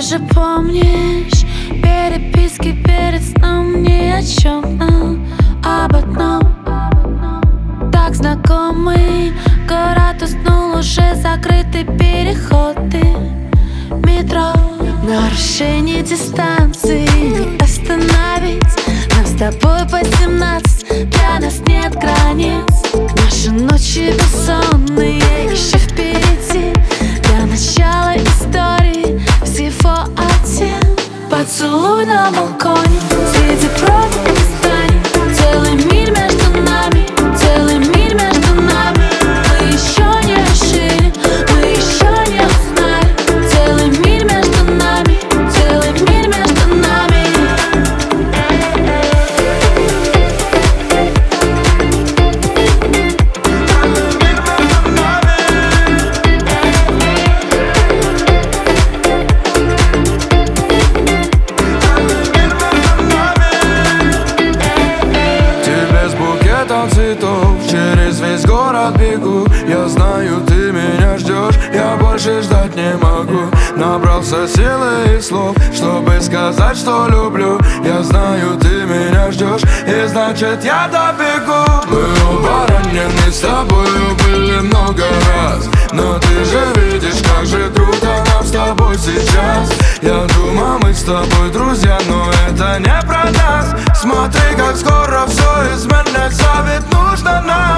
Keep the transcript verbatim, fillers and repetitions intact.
же помнишь переписки перед сном ни о чем, но об одном. Так знакомый город уснул, уже закрыты переходы метро. Нарушение дистанции не остановить. Нам с тобой по семнадцать, для нас нет границ. Наши ночи бессонные еще впереди. Для начала истории всего один поцелуй на балконе среди пробок и зданий. Целый мир между нами, целый мир между нами. Мы еще не решили, мы еще не узнали. Целый мир между нами, целый мир между нами. Цветов, через весь город бегу. Я знаю, ты меня ждешь, я больше ждать не могу. Набрался силы и слов, чтобы сказать, что люблю. Я знаю, ты меня ждешь, и значит я добегу. Мы оба ранены, с тобою были много раз, но ты же видишь, как же круто нам с тобой сейчас. Я думал, мы с тобой друзья, но это не про нас. Смотри, как скоро все изменится, ведь нужно нам.